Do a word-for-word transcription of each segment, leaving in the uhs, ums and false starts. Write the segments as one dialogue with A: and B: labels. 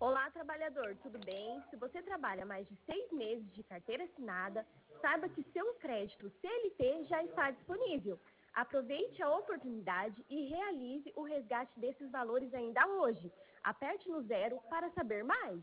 A: Olá, trabalhador, tudo bem? Se você trabalha mais de seis meses de carteira assinada, saiba que seu crédito C L T já está disponível. Aproveite a oportunidade e realize o resgate desses valores ainda hoje. Aperte no zero para saber mais.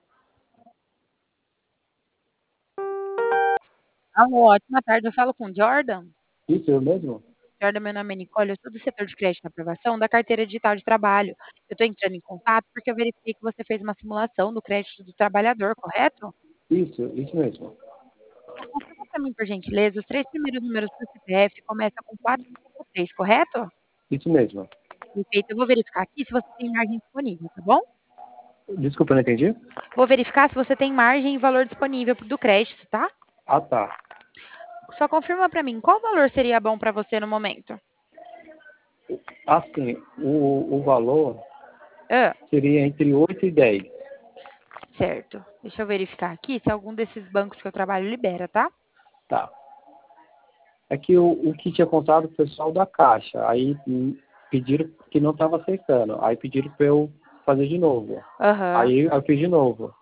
B: Alô, ótima tarde, eu falo com o Jordan.
C: Isso, eu mesmo?
B: Jordan, meu nome é Nicole, eu sou do setor de crédito e aprovação da carteira digital de trabalho. Eu estou entrando em contato porque eu verifiquei que você fez uma simulação do crédito do trabalhador, correto?
C: Isso, isso mesmo.
B: Confirma para mim, por gentileza, os três primeiros números do C P F começam com quatro cinco três, correto?
C: Isso mesmo.
B: Perfeito, eu vou verificar aqui se você tem margem disponível, tá bom?
C: Desculpa, eu não entendi?
B: Vou verificar se você tem margem e valor disponível do crédito, tá?
C: Ah, tá.
B: Só confirma para mim, qual valor seria bom para você no momento?
C: Assim, o, o valor
B: Ah,
C: seria entre oito e dez.
B: certo. Deixa eu verificar aqui se algum desses bancos que eu trabalho libera, tá?
C: Tá. É que o, o que tinha contado o pessoal da Caixa, aí hum, pediram que não estava aceitando. Aí pediram para eu fazer de novo.
B: Aham,
C: Aí eu fiz de novo.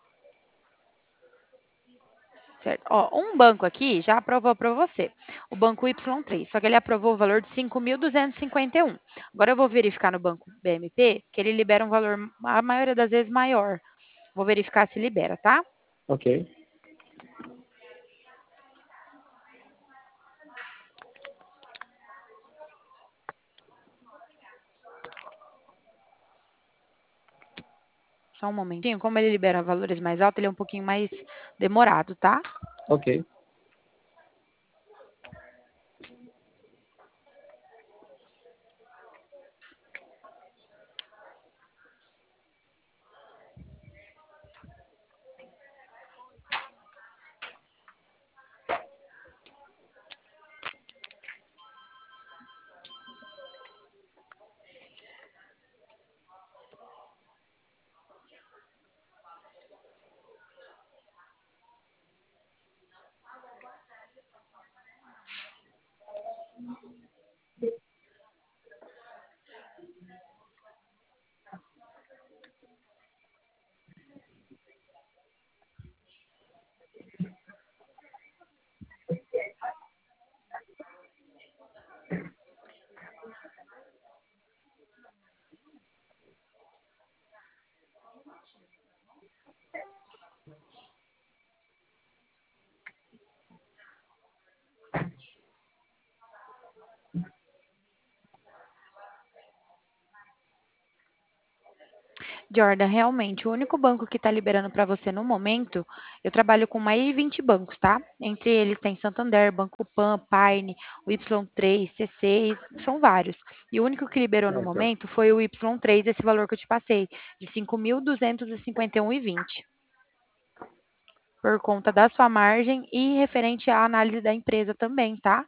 B: certo. Ó, um banco aqui já aprovou para você, o banco Y três, só que ele aprovou o valor de cinco mil duzentos e cinquenta e um. Agora eu vou verificar no banco B M P, que ele libera um valor, a maioria das vezes, maior. Vou verificar se libera, tá?
C: Ok.
B: Só um momentinho. Como ele libera valores mais altos, ele é um pouquinho mais demorado, tá?
C: Ok.
B: Jordan, realmente, o único banco que está liberando para você no momento, eu trabalho com mais de vinte bancos, tá? Entre eles tem Santander, Banco Pan, Paine, o Y três, C seis, são vários. E o único que liberou no
C: Certo.
B: momento foi o Y três, esse valor que eu te passei, de cinco mil duzentos e cinquenta e um e vinte, por conta da sua margem e referente à análise da empresa também, tá?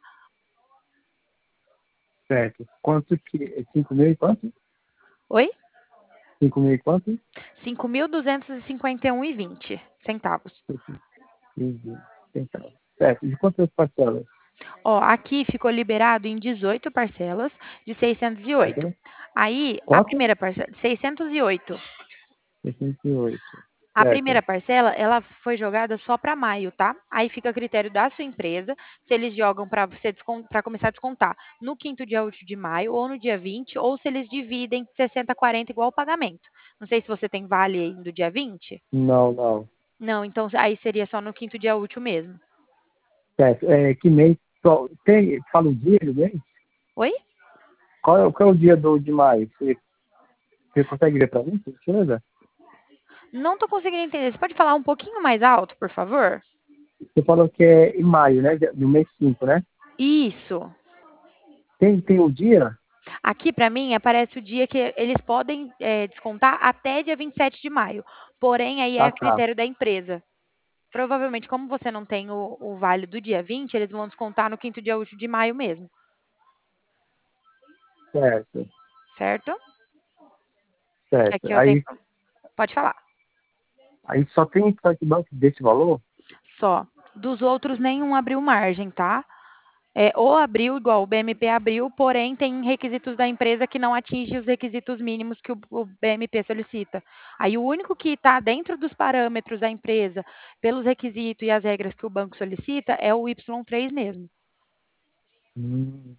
C: Certo. Quanto que... Cinco mil e quanto?
B: Oi?
C: Cinco mil e quanto?
B: cinco mil duzentos e cinquenta e um e vinte centavos.
C: Então, certo. De quantas parcelas?
B: Ó, aqui ficou liberado em dezoito parcelas de seiscentos e oito.
C: Certo?
B: Aí, a
C: Quanto?
B: primeira parcela, seiscentos e oito.
C: sessenta e oito.
B: A primeira
C: Certo.
B: parcela, ela foi jogada só para maio, tá? Aí fica a critério da sua empresa se eles jogam para você para começar a descontar no quinto dia útil de maio ou no dia vinte, ou se eles dividem sessenta quarenta igual o pagamento. Não sei se você tem vale aí do dia vinte.
C: Não, não.
B: Não, então aí seria só no quinto dia útil mesmo.
C: Certo. É, que mês? Só, tem, fala o dia do mês?
B: Oi?
C: Qual é, qual é o dia do, de maio? Você, você consegue ver para mim, por gentileza?
B: Não tô conseguindo entender. Você pode falar um pouquinho mais alto, por favor?
C: Você falou que é em maio, né? No mês cinco, né?
B: Isso.
C: Tem, tem o dia?
B: Aqui para mim aparece o dia que eles podem é, descontar até dia vinte e sete de maio. Porém, aí é
C: Ah,
B: a
C: tá.
B: critério da empresa. Provavelmente, como você não tem o, o vale do dia vinte, eles vão descontar no quinto dia útil de maio mesmo,
C: Certo.
B: certo? Que
C: Certo.
B: aqui eu tenho.
C: Aí,
B: Pode falar.
C: aí só tem esse banco desse valor?
B: Só. Dos outros, nenhum abriu margem, tá? É, ou abriu, igual o B M P abriu, porém tem requisitos da empresa que não atinge os requisitos mínimos que o, o B M P solicita. Aí o único que está dentro dos parâmetros da empresa, pelos requisitos e as regras que o banco solicita, é o Y três mesmo.
C: Hum,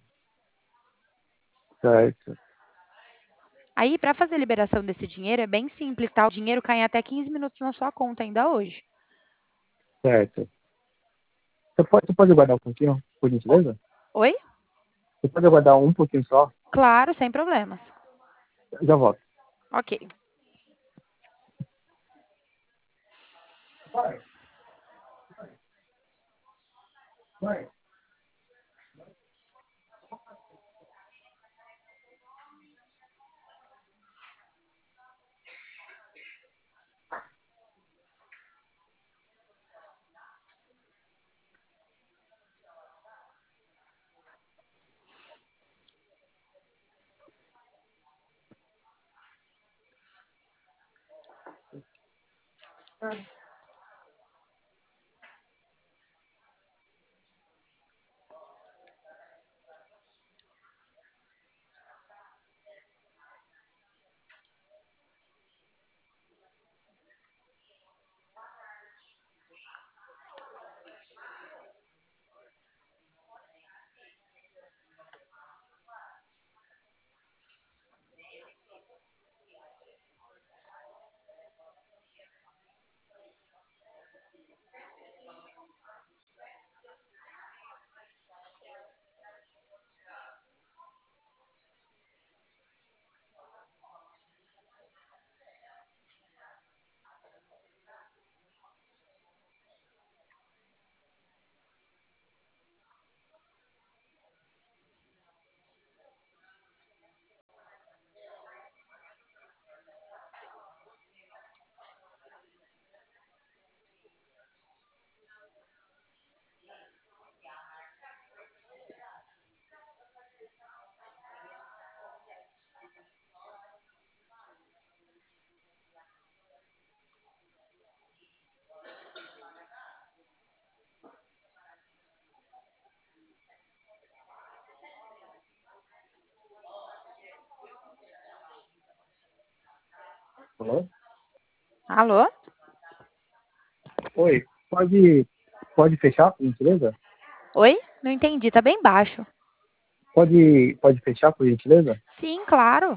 C: certo,
B: Aí, para fazer a liberação desse dinheiro, é bem simples, tá? O dinheiro cai em até quinze minutos na sua conta ainda hoje.
C: certo. Você pode, você pode aguardar um pouquinho, por gentileza?
B: Oi?
C: Você pode aguardar um pouquinho só?
B: Claro, sem problemas.
C: Já volto.
B: Ok.
C: Vai, vai. Alô?
B: Alô?
C: Oi, pode, pode fechar, por gentileza?
B: Oi? Não entendi, tá bem baixo.
C: Pode, pode fechar, por gentileza?
B: Sim, claro.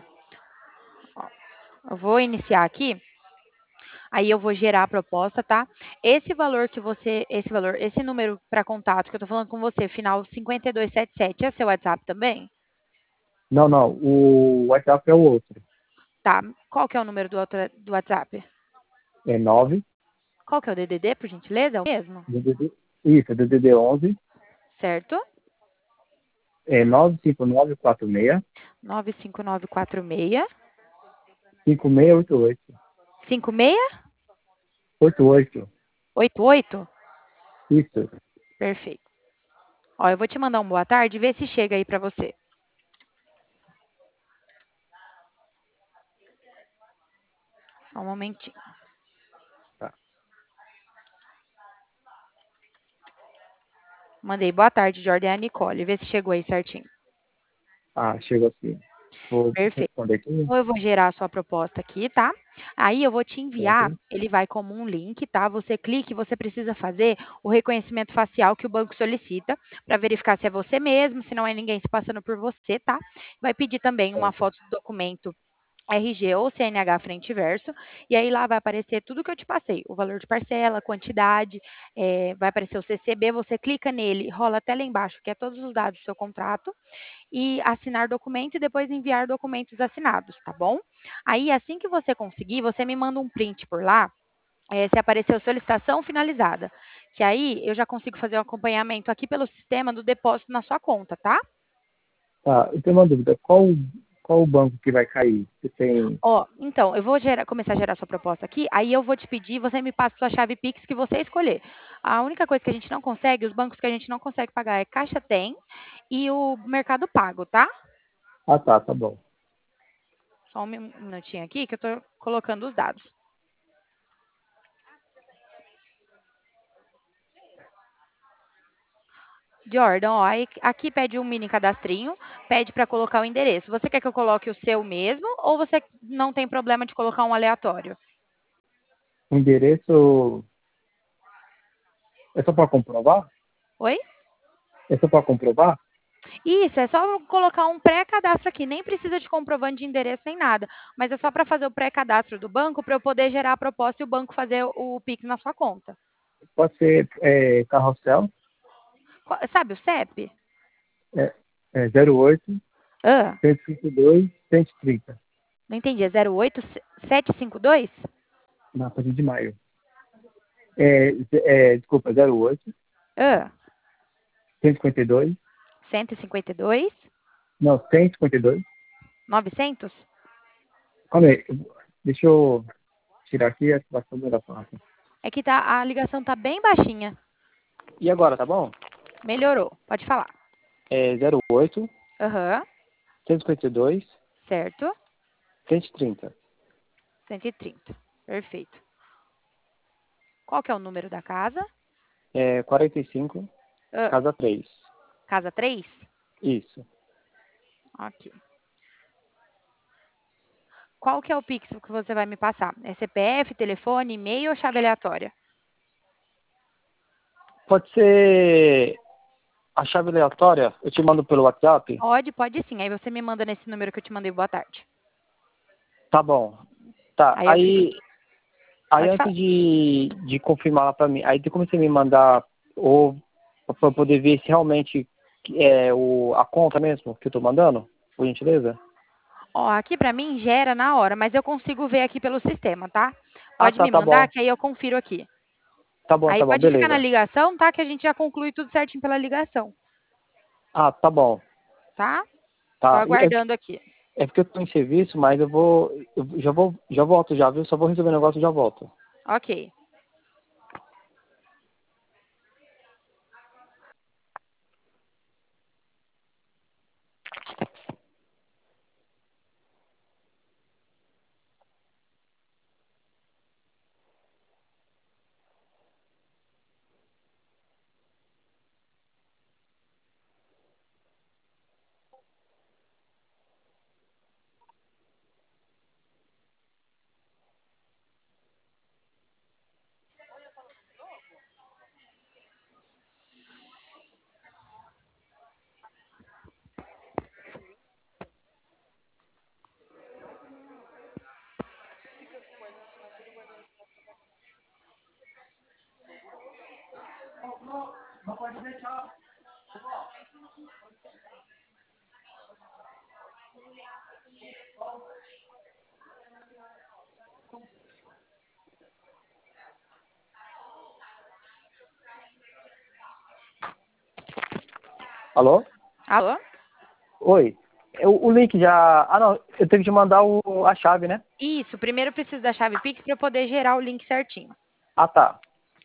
B: Eu vou iniciar aqui. Aí eu vou gerar a proposta, tá? Esse valor que você, esse valor, esse número para contato que eu tô falando com você, final cinquenta e dois setenta e sete, é seu WhatsApp também?
C: Não, não, o WhatsApp é o outro.
B: Tá. Qual que é o número do, outro, do WhatsApp?
C: É nove,
B: Qual que é o D D D, por gentileza? É o mesmo?
C: D D D, isso, é D D D onze,
B: Certo?
C: é nove cinco nove quatro seis,
B: nove cinco nove quatro seis
C: cinco seis oito oito.
B: cinco seis
C: oito oito,
B: oito oito.
C: isso.
B: Perfeito. Ó, eu vou te mandar um boa tarde e ver se chega aí para você. Só um momentinho.
C: Tá.
B: Mandei boa tarde de ordem a Nicole. Vê se chegou aí certinho.
C: Ah, chegou aqui. Vou
B: Perfeito.
C: responder aqui.
B: Então, eu vou gerar a sua proposta aqui, tá? Aí eu vou te enviar,
C: Certo?
B: ele vai como um link, tá? Você clica e você precisa fazer o reconhecimento facial que o banco solicita para verificar se é você mesmo, se não é ninguém se passando por você, tá? Vai pedir também uma
C: Certo.
B: foto do documento R G ou C N H frente e verso, e aí lá vai aparecer tudo que eu te passei, o valor de parcela, quantidade, eh, vai aparecer o C C B, você clica nele, rola até lá embaixo, que é todos os dados do seu contrato, e assinar documento e depois enviar documentos assinados, tá bom? Aí, assim que você conseguir, você me manda um print por lá, eh, se apareceu solicitação finalizada, que aí eu já consigo fazer o acompanhamento aqui pelo sistema do depósito na sua conta, tá?
C: Tá, eu tenho uma dúvida. Qual, qual o banco que vai cair? Você tem.
B: Ó, então, eu vou gerar- começar a gerar sua proposta aqui, aí eu vou te pedir, você me passa sua chave Pix que você escolher. A única coisa que a gente não consegue, os bancos que a gente não consegue pagar é Caixa Tem e o Mercado Pago, tá?
C: Ah, tá, tá bom.
B: Só um min- minutinho aqui que eu tô colocando os dados. Jordan, ó, aí- aqui pede um mini cadastrinho, pede para colocar o endereço. Você quer que eu coloque o seu mesmo ou você não tem problema de colocar um aleatório?
C: O endereço é só para comprovar?
B: Oi?
C: É só para comprovar?
B: Isso, é só colocar um pré-cadastro aqui, nem precisa de comprovante de endereço nem nada, mas é só para fazer o pré-cadastro do banco para eu poder gerar a proposta e o banco fazer o Pix na sua conta.
C: Pode ser é, carrossel,
B: Qual- Sabe o C E P?
C: é, é zero oito,
B: Ah,
C: cento e cinquenta e dois, cento e trinta.
B: não entendi, é zero oito sete cinco dois?
C: Na partir de maio. É, é, desculpa, zero oito,
B: Ah,
C: cento e cinquenta e dois,
B: cento e cinquenta e dois?
C: não, cento e cinquenta e dois.
B: novecentos?
C: Calma aí, eu- deixa eu tirar aqui a ativação da parte.
B: É que tá, a ligação tá bem baixinha.
C: E agora, tá bom?
B: Melhorou, pode falar.
C: É zero oito,
B: Aham,
C: cento e cinquenta e dois,
B: certo.
C: cento e trinta.
B: cento e trinta, perfeito. Qual que é o número da casa?
C: É quarenta e cinco,
B: Ah,
C: casa três.
B: casa três?
C: Isso.
B: Ok. Qual que é o Pix que você vai me passar? É C P F, telefone, e-mail ou chave aleatória?
C: Pode ser a chave aleatória, eu te mando pelo WhatsApp?
B: Pode, pode sim. Aí você me manda nesse número que eu te mandei boa tarde.
C: Tá bom. Tá,
B: Aí eu te
C: aí, aí
B: Pode falar.
C: antes de, de confirmar lá pra mim, aí tem como você me mandar, ou pra eu poder ver se realmente é o, a conta mesmo que eu tô mandando, por gentileza?
B: Ó, aqui pra mim gera na hora, mas eu consigo ver aqui pelo sistema, tá?
C: Ah,
B: Pode
C: tá,
B: me
C: tá
B: mandar
C: bom.
B: que aí eu confiro aqui.
C: Tá bom,
B: Aí
C: tá bom,
B: pode ficar na
C: beleza.
B: ligação, tá? Que a gente já conclui tudo certinho pela ligação,
C: Ah, tá bom.
B: tá? Tô
C: Tá. E É,
B: aguardando aqui.
C: é porque eu tô em serviço, mas eu vou, eu já vou, já volto já, viu? Só vou resolver o negócio e já volto.
B: Ok.
C: Alô?
B: Alô?
C: Oi. O, o link já. Ah, não. Eu tenho que te mandar o, a chave, né?
B: Isso, primeiro eu preciso da chave Pix para eu poder gerar o link certinho.
C: Ah, tá.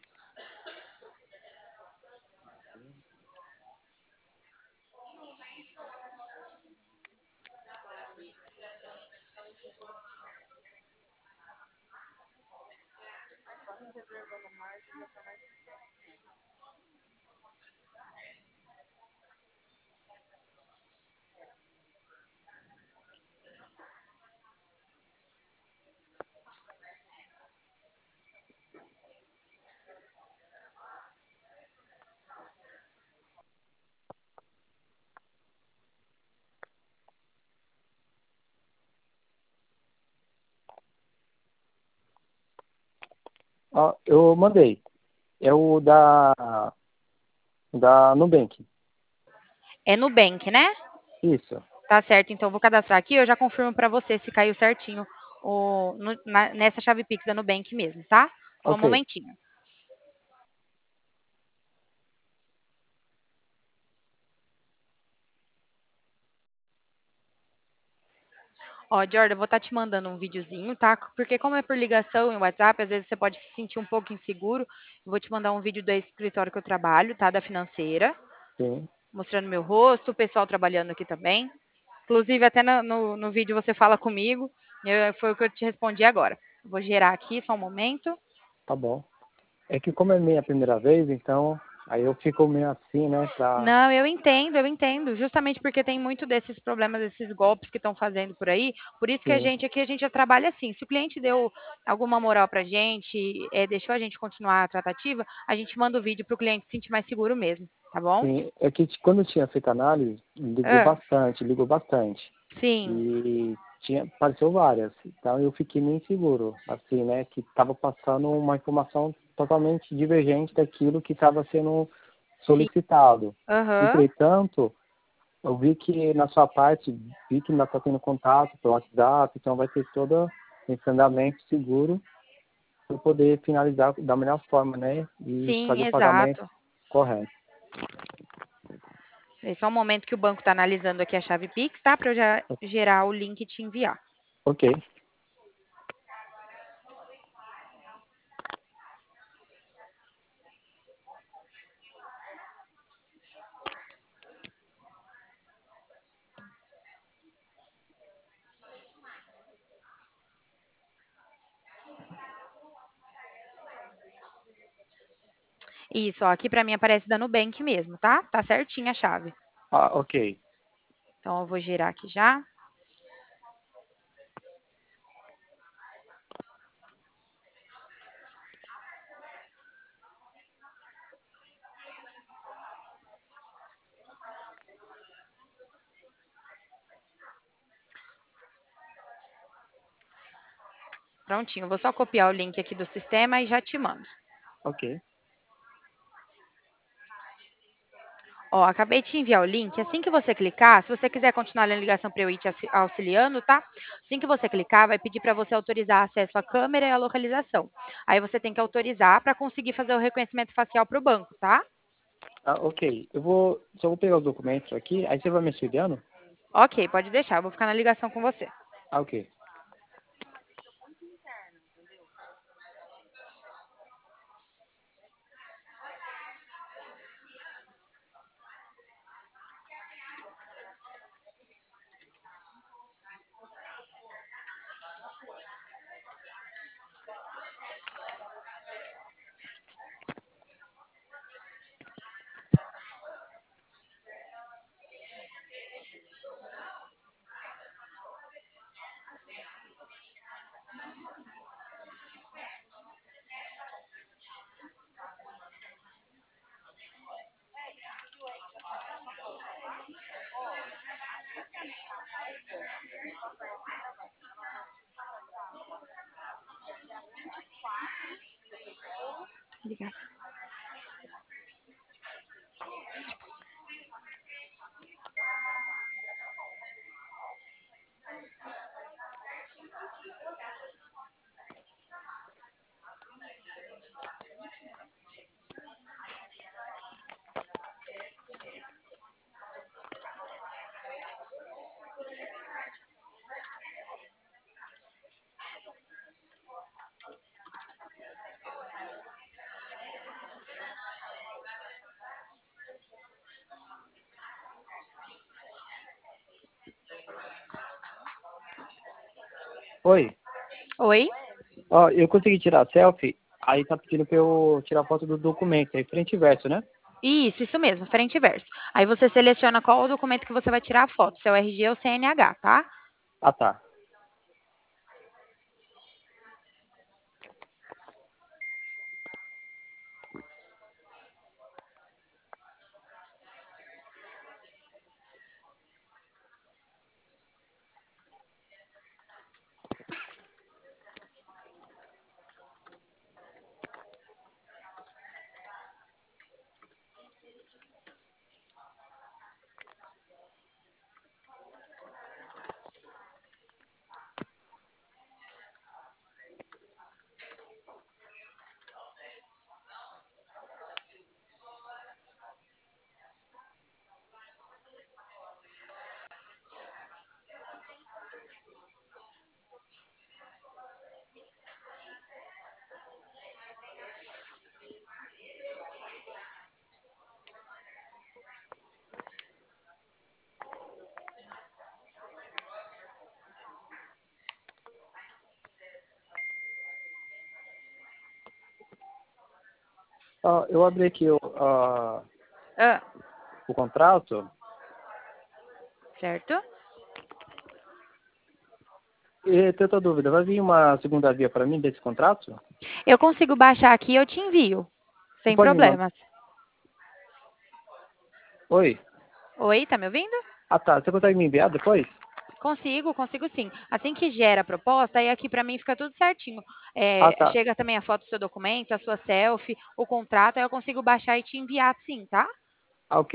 C: Ó, eu mandei. É o da. Da Nubank.
B: É Nubank, né?
C: Isso.
B: Tá certo, então eu vou cadastrar aqui, eu já confirmo para você se caiu certinho o, no- na- nessa chave Pix da Nubank mesmo, tá? Só um
C: Ok.
B: momentinho. Ó, Jordan, eu vou estar te mandando um videozinho, tá? Porque como é por ligação e WhatsApp, às vezes você pode se sentir um pouco inseguro. Eu vou te mandar um vídeo do escritório que eu trabalho, tá? Da financeira,
C: Sim.
B: mostrando meu rosto, o pessoal trabalhando aqui também. Inclusive, até no, no, no vídeo você fala comigo. Eu- foi o que eu te respondi agora. Vou gerar aqui, só um momento.
C: Tá bom. É que como é minha primeira vez, então Aí eu fico meio assim, né, pra...
B: Não, eu entendo, eu entendo. Justamente porque tem muito desses problemas, desses golpes que estão fazendo por aí. Por isso que a
C: Sim,
B: gente aqui, a gente já trabalha assim. Se o cliente deu alguma moral pra gente, eh, deixou a gente continuar a tratativa, a gente manda o vídeo para o cliente se sentir mais seguro mesmo, tá bom?
C: sim. É que quando eu tinha feito análise, ligou
B: Hã,
C: bastante, ligou bastante.
B: sim,
C: E tinha, apareceu várias. Então eu fiquei meio inseguro, assim, né, que estava passando uma informação totalmente divergente daquilo que estava sendo
B: sim.
C: solicitado.
B: Aham.
C: Entretanto, eu vi que na sua parte, vi que ainda está tendo contato pelo WhatsApp, então vai ter todo esse andamento seguro para poder finalizar da melhor forma, né? E
B: Sim,
C: fazer o pagamento
B: exato.
C: correto.
B: Esse é o momento que o banco está analisando aqui a chave Pix, tá? Para eu já gerar o link e te enviar.
C: Ok.
B: Isso, ó, aqui para mim aparece da Nubank mesmo, tá? Tá certinha a chave.
C: Ah, ok.
B: Então eu vou girar aqui já. Prontinho, vou só copiar o link aqui do sistema e já te mando.
C: Ok.
B: Ó, acabei de te enviar o link. Assim que você clicar, se você quiser continuar a ligação para eu ir te auxi- auxiliando, tá? Assim que você clicar, vai pedir para você autorizar acesso à câmera e à localização. Aí você tem que autorizar para conseguir fazer o reconhecimento facial para o banco, tá?
C: Ah, ok. Eu vou, só vou pegar os documentos aqui, aí você vai me auxiliando?
B: Ok, pode deixar, eu vou ficar na ligação com você.
C: Ah, ok.
B: Ligação.
C: Oi.
B: Oi?
C: Ó, eu consegui tirar selfie, aí tá pedindo pra eu tirar foto do documento, aí frente e verso, né?
B: Isso, isso mesmo, frente e verso. Aí você seleciona qual o documento que você vai tirar a foto, seu R G ou C N H, tá?
C: Ah, tá. Ah, eu abri aqui o, ah,
B: Ah,
C: o contrato.
B: certo?
C: E tenho outra dúvida, vai vir uma segunda via para mim desse contrato?
B: Eu consigo baixar aqui e eu te envio,
C: Você
B: sem
C: pode me mandar?
B: problemas.
C: Oi?
B: Oi, tá me ouvindo?
C: Ah, tá. Você consegue me enviar depois?
B: Consigo, consigo sim. Assim que gera a proposta, aí aqui para mim fica tudo certinho.
C: Ah,
B: É,
C: tá.
B: chega também a foto do seu documento, a sua selfie, o contrato, aí eu consigo baixar e te enviar sim, tá?
C: Ah, ok.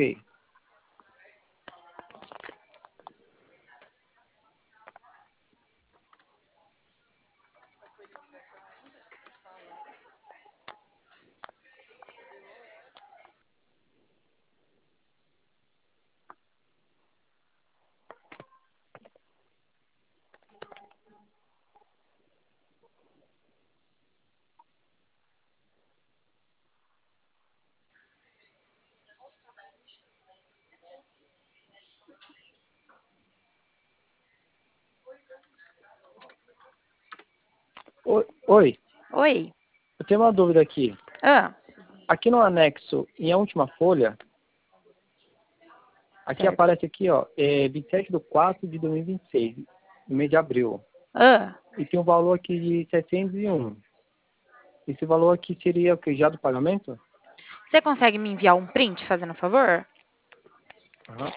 C: Oi, oi,
B: Oi.
C: eu tenho uma dúvida aqui.
B: Ah,
C: Aqui no anexo, em a última folha, aqui
B: certo.
C: aparece aqui, ó, é vinte e sete de quatro de dois mil e vinte e seis, no mês de abril.
B: Ah,
C: E tem um valor aqui de setecentos e um. Esse valor aqui seria o que? Já do pagamento?
B: você consegue me enviar um print, fazendo um favor?
C: Aham.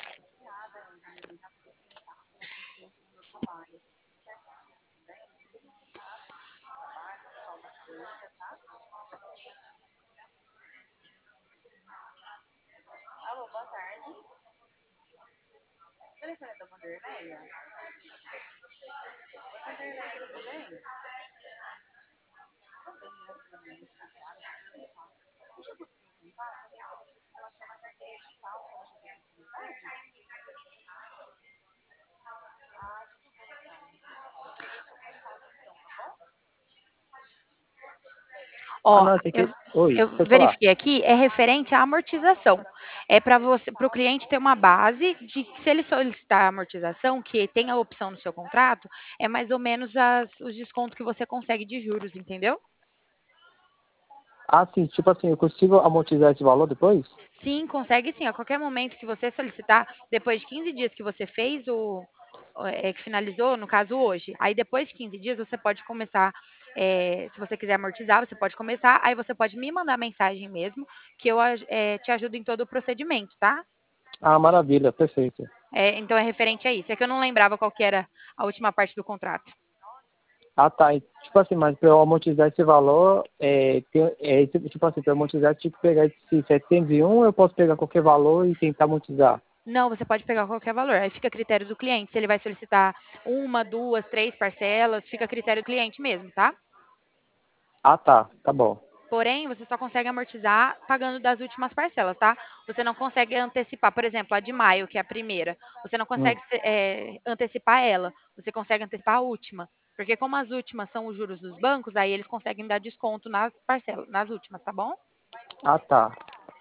C: Ah,
B: Ó,
C: não, esse
B: eu,
C: aqui... Oi,
B: eu
C: pode falar.
B: verifiquei aqui, é referente à amortização. É para você, para o cliente ter uma base de que se ele solicitar a amortização, que tem a opção no seu contrato, é mais ou menos as- os descontos que você consegue de juros, entendeu?
C: Ah, sim, tipo assim, eu consigo amortizar esse valor depois?
B: Sim, consegue sim. A qualquer momento que você solicitar, depois de quinze dias que você fez o, o- é, que finalizou, no caso hoje, aí depois de quinze dias você pode começar, é, se você quiser amortizar, você pode começar, aí você pode me mandar mensagem mesmo, que eu aj- é, te ajudo em todo o procedimento, tá?
C: Ah, maravilha, perfeito.
B: É, então é referente a isso. É que eu não lembrava qual que era a última parte do contrato.
C: Ah, tá. E, tipo assim, mas para eu amortizar esse valor, é, tem, é, tipo assim, para amortizar, eu tinha que pegar esse setecentos e um, eu posso pegar qualquer valor e tentar amortizar?
B: Não, você pode pegar qualquer valor. Aí fica a critério do cliente. Se ele vai solicitar uma, duas, três parcelas, fica a critério do cliente mesmo, tá?
C: Ah, tá, tá bom.
B: Porém, você só consegue amortizar pagando das últimas parcelas, tá? Você não consegue antecipar, por exemplo, a de maio, que é a primeira. Você não
C: Hum.
B: consegue é, antecipar ela. Você consegue antecipar a última. Porque como as últimas são os juros dos bancos, aí eles conseguem dar desconto nas parcelas, nas últimas, tá bom?
C: Ah, tá.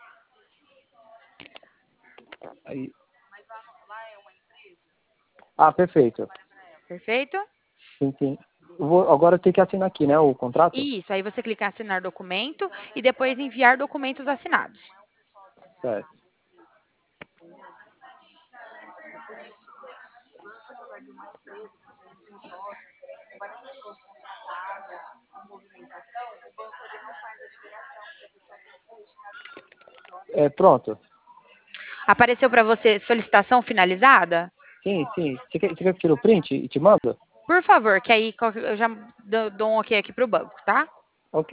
C: Aí... Ah, perfeito.
B: Perfeito?
C: Sim, sim. Eu vou, agora eu tenho que assinar aqui, né, o contrato?
B: Isso, aí você clica em assinar documento e depois enviar documentos assinados.
C: Certo. É, pronto.
B: Apareceu para você solicitação finalizada?
C: Sim, sim. Você quer, você quer que eu tire o print e te mando?
B: Por favor, que aí qualquer- eu já dou dou um ok aqui para o banco, tá?
C: Ok.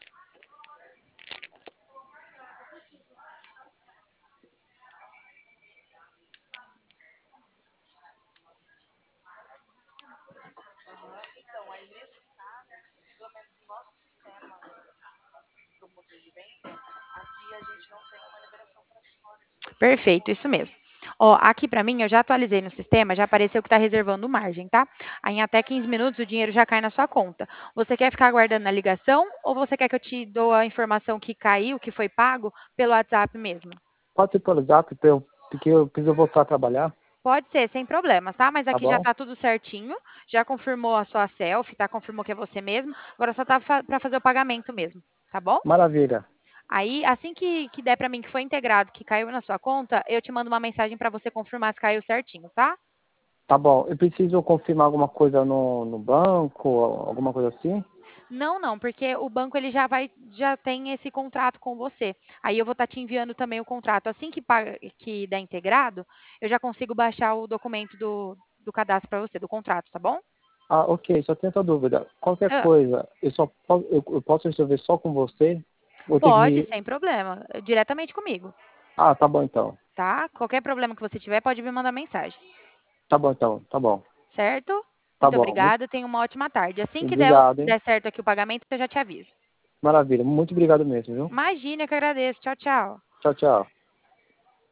B: Perfeito, isso mesmo. Ó, aqui para mim, eu já atualizei no sistema, já apareceu que está reservando margem, tá? Aí em até quinze minutos o dinheiro já cai na sua conta. Você quer ficar aguardando a ligação ou você quer que eu te dou a informação que caiu, que foi pago, pelo WhatsApp mesmo?
C: Pode ser pelo zap, pra eu- porque eu preciso voltar a trabalhar,
B: Pode ser, sem problemas, tá? Mas
C: tá
B: aqui já
C: bom?
B: tá tudo certinho, já confirmou a sua selfie, tá? Confirmou que é você mesmo. Agora só tá fa para fazer o pagamento mesmo, tá bom?
C: Maravilha.
B: Aí, assim que, que der para mim que foi integrado, que caiu na sua conta, eu te mando uma mensagem para você confirmar se caiu certinho, tá?
C: Tá bom. Eu preciso confirmar alguma coisa no, no banco, alguma coisa assim?
B: Não, não, porque o banco ele já vai, já tem esse contrato com você. Aí eu vou estar te enviando também o contrato. Assim que, paga, que der integrado, eu já consigo baixar o documento do, do cadastro para você, do contrato, tá bom?
C: Ah, ok, só tenho outra dúvida. Qualquer
B: Ah,
C: coisa, eu só po- eu, eu posso resolver só com você? Ou tem que
B: pode,
C: me.
B: sem problema, diretamente comigo,
C: Ah, tá bom então.
B: tá? Qualquer problema que você tiver, pode me mandar mensagem,
C: Tá bom então, tá bom.
B: certo?
C: Tá
B: Muito
C: bom. Muito
B: obrigada, tenha uma ótima tarde. Assim que der,
C: obrigado, hein?
B: der certo aqui o pagamento, eu já te aviso.
C: Maravilha. Muito obrigado mesmo, viu?
B: Imagina, eu que agradeço. Tchau, tchau.
C: Tchau, tchau.